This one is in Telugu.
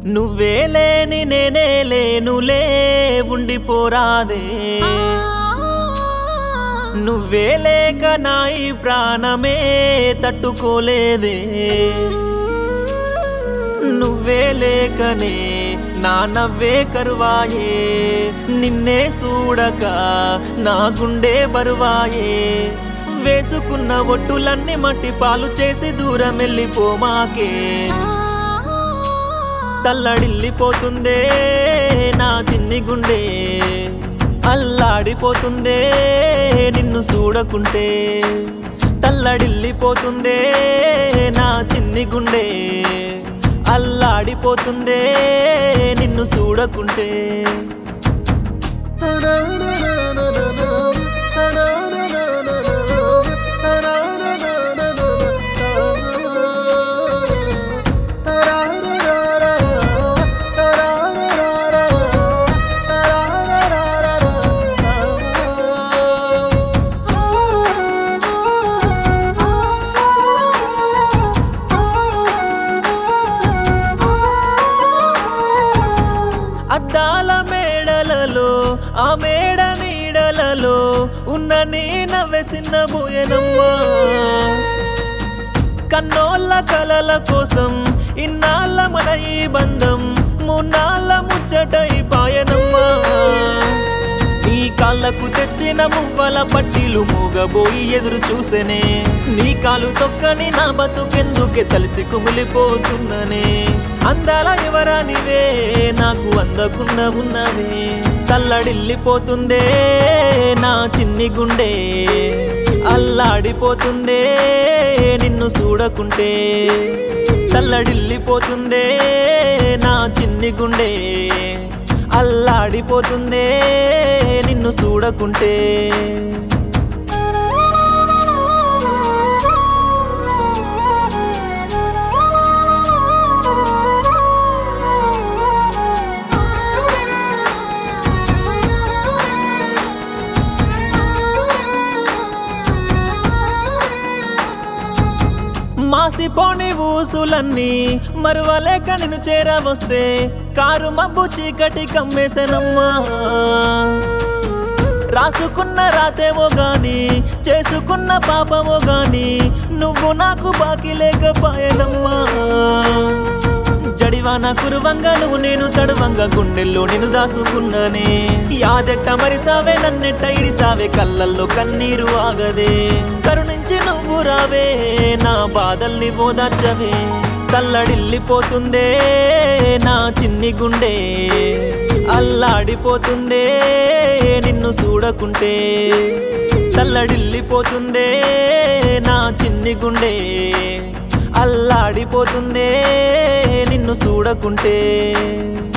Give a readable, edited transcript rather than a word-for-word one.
నువ్వే లేని నేనే లేనులే ఉండిపోరాదే నువ్వే లేక నా ఈ ప్రాణమే తట్టుకోలేదే నువ్వే లేకనే నా నవ్వే కరువాయే నిన్నే చూడక నా గుండె బరువాయే వేసుకున్న ఒట్టులన్నీ మట్టి పాలు చేసి దూరం వెళ్ళిపోమాకే తల్లడిల్లిపోతుందే నా చిన్ని గుండె అల్లాడిపోతుందే నిన్ను చూడకుంటే తల్లడిల్లిపోతుందే నా చిన్ని గుండె అల్లాడిపోతుందే నిన్ను చూడకుంటే అద్దాల మేడలలో ఆ మేడ నీడలలో ఉన్న నీ నవ్వెసిన బోయనమ్మా కన్నోళ్ళ కలల కోసం ఇన్నాళ్ళ మన ఈ బంధం మూన్నాళ్ళ ముచ్చటై పాయనమ్మా నీ కాళ్ళకు తెచ్చిన మువ్వల పట్టీలు మూగబోయి ఎదురు చూసేనే నీ కాలు తొక్కని నా బతుకెందుకే తలిసి కుమిలిపోతున్ననే అందాల ఎవరానివే నాకు అందకుండా ఉన్నవే తల్లడిల్లిపోతుందే నా చిన్ని గుండె అల్లాడిపోతుందే నిన్ను చూడకుంటే తల్లడిల్లిపోతుందే నా చిన్ని గుండె అల్లాడిపోతుందే నిన్ను చూడకుంటే మాసిపోని ఊసులన్నీ మరువలేక నిన్ను చేరవస్తే కారు మబ్బు చీకటి కమ్మేసనమ్మా రాసుకున్న రాతేమో గాని చేసుకున్న పాపమో గాని నువ్వు నాకు బాకీ లేకపోయానమ్మా జడివాన కురువంగా నువ్వు నేను తడువంగా గుండెల్లో నేను దాసుకున్నానే యాదెట్ట మరిసావే నన్నెట్ట ఇడిసావే కళ్ళల్లో కన్నీరు ఆగదే కరుణించి నువ్వు రావే నా బాధల్ని ఓదార్చవే తల్లడిల్లిపోతుందే నా చిన్ని గుండె అల్లాడిపోతుందే నిన్ను చూడకుంటే తల్లడిల్లిపోతుందే నా చిన్ని గుండె అల్లాడిపోతుందే నిన్ను చూడకుంటే